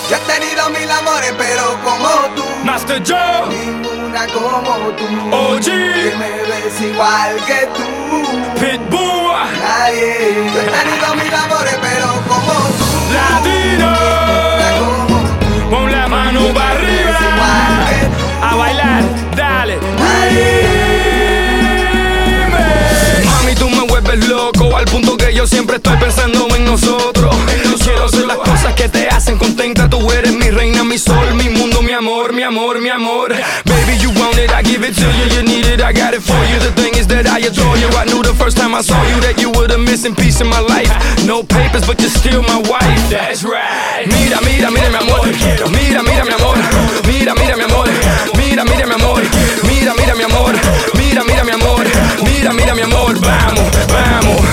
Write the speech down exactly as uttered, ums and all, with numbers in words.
Yo he tenido mil amores, pero como tú, Master Joe, ninguna como tú. O G, Que me ves igual que tú. Pitbull, Nadie. Yo he tenido mil amores, pero como tú, Latino. ninguna como tú. Pon la mano Que para me ves arriba. igual que tú. A bailar, dale. Nadie. Mami, tú me vuelves loco, al punto que yo siempre estoy pensando en nosotros. Quiero hacer las cosas que te hacen contenta. Tú eres mi reina, mi sol, mi mundo, mi amor, mi amor, mi amor. Baby, you want it, I give it to you. You need it, I got it for you. The thing is that I adore you. I knew the first time I saw you that you were the missing piece in my life. No papers, but you're still my wife. That's right. Mira, mira, mira, mi amor. Mira, mira, mi amor. Mira, mira, mi amor. Mira, mira, mi amor. Mira, mira, mi amor. Mira, mira, mi amor. Mira, mira, mi amor. Vamos, vamos.